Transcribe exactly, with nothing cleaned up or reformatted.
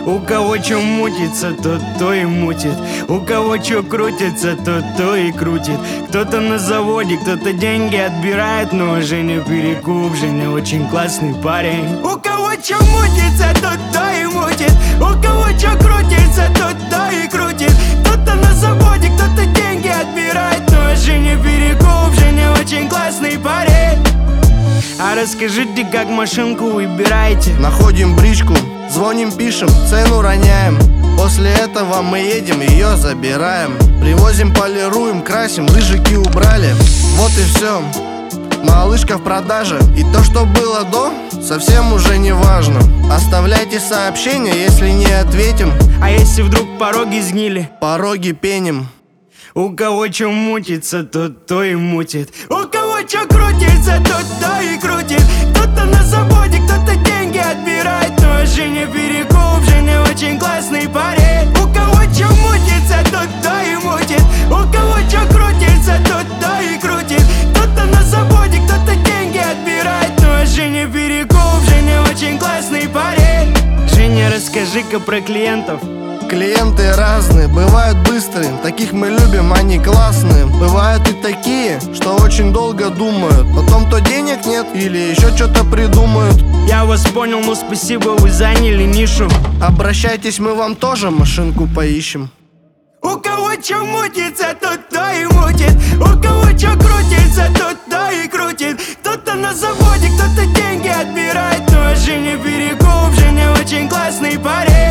У кого чё мутится, тот то и мутит. У кого чё крутится, тот то и крутит. Кто-то на заводе, кто-то деньги отбирает. Но Женя перекуп, Женя очень классный парень. У кого чё мутится, тот то и мутит. У кого чё крутится, тот то и крутит. Кто-то на заводе, кто-то деньги отбирает. Но Женя перекуп, Женя очень классный парень. А расскажите, как машинку выбираете? Находим бричку, звоним, пишем, цену роняем. После этого мы едем, ее забираем. Привозим, полируем, красим, рыжики убрали. Вот и все, малышка в продаже. И то, что было до, совсем уже не важно. Оставляйте сообщения, если не ответим. А если вдруг пороги сгнили? Пороги пеним. У кого чё мутится, тот то и мутит. У кого чё крутится, тот то и крутит. Кто-то на заводе, кто-то деньги отбирает. Но Женя перекуп, Женя очень классный парень. У кого чё мутится, тот то и мутит. У кого чё крутится, тот то и крутит. Кто-то на заводе, кто-то деньги отбирает. Но Женя перекуп, Женя очень классный парень. Женя, расскажи-ка про клиентов. Клиенты разные, бывают быстрые, таких мы любим, они классные. Бывают и такие, что очень долго думают, потом то денег нет или еще что-то придумают. Я вас понял, ну спасибо, вы заняли нишу. Обращайтесь, мы вам тоже машинку поищем. У кого чё мутится, тот то и мутит. У кого чё крутится, тот то и крутит. Кто-то на заводе, кто-то деньги отбирает. Но Женя перекуп, Женя очень классный парень.